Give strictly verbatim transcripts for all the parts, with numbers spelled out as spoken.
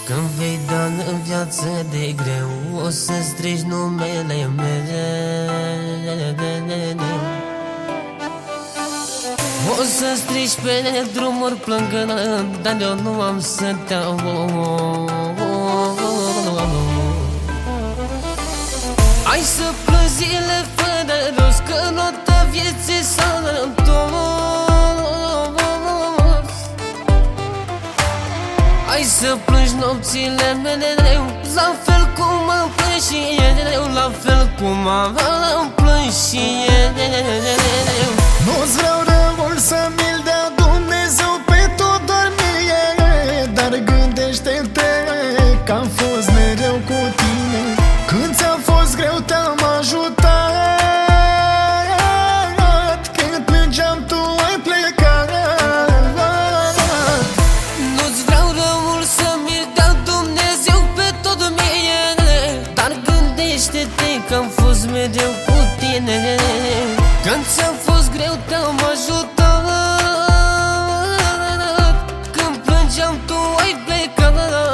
Când vei da în viață de greu, o să strigi numele meu. O să strigi pe drumuri plângând, dar eu nu am să te aud. Ai să plângi zile fără rost, că nota vieții s-a întors. Ai să plângi nopțile mele, la fel cum am plâns și eu, la fel cum am plâns și eu. Nu-ți vreau răul să mi-l dea Dumnezeu pe tot, doar mie, dar gândește-te că am fost mereu cu tine. Când ți-a fost greu te-am ajutat, când plângeam tu ai plecat. Nu-ți vreau răul să mi-l dea Dumnezeu pe tot mie, dar gândește-te că am fost mereu cu tine. Când ți-a fost greu te-am ajutat, când plângeam tu ai plecat.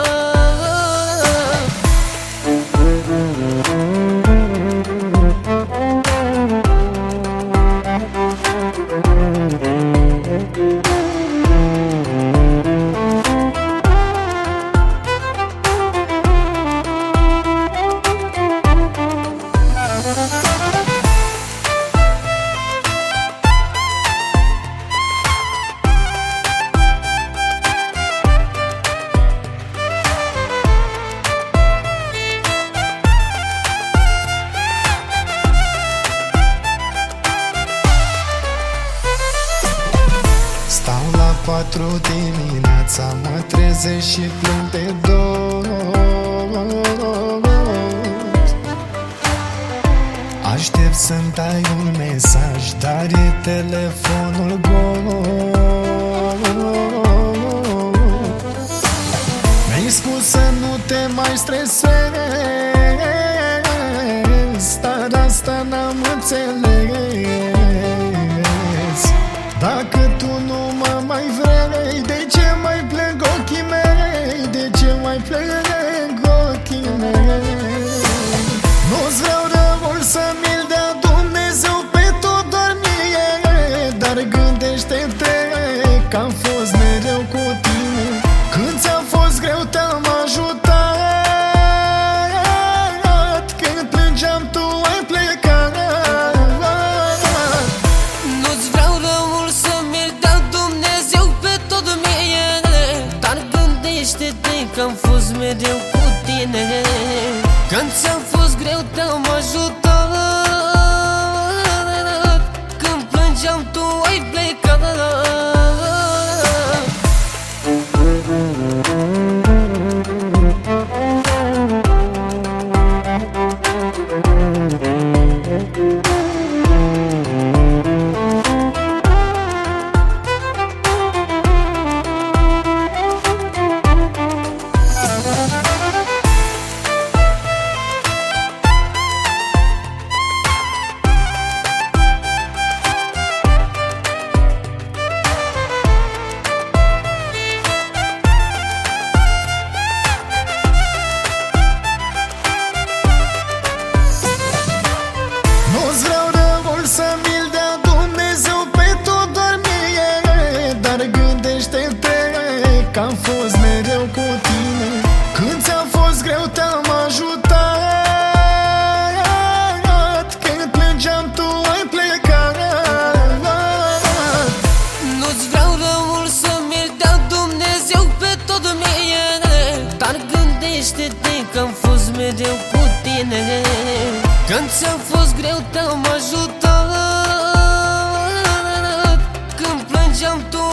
Stau la patru dimineața, mă trezesc și plâng de dor. Aștept să-mi dai un mesaj, dar e telefonul gol. Mi-ai spus să nu te mai stresezi, dar asta n-am înțeles. Dacă tu nu mă mai vrei, de ce mai plâng ochii mei? De ce mai plâng ochii mei? Nu-ți vreau răul să mi-l dea Dumnezeu pe tot, doar mie, dar gândește-te că am fost mereu cu tine. Când ți-a fost greu te-am ajutat, când plângeam tu ai plecat. Nu-ți vreau răul să mi-l dea Dumnezeu pe tot mie, dar gândește-te că am fost mereu cu tine. Când ți-a fost greu te-am ajutat, când plângeam tu ai plecat. Nu-ți vreau răul să mi-l dea Dumnezeu pe tot, doar mie, dar gândește-te că am fost mereu cu tine. Când ți-a fost greu te-am ajutat, când plângeam tu ai plecat. Nu-ți vreau răul să mi-l dea Dumnezeu pe tot mie, dar gândește-te că am fost mereu cu tine. Când ți-a fost greu te-am ajutat, când plângeam tu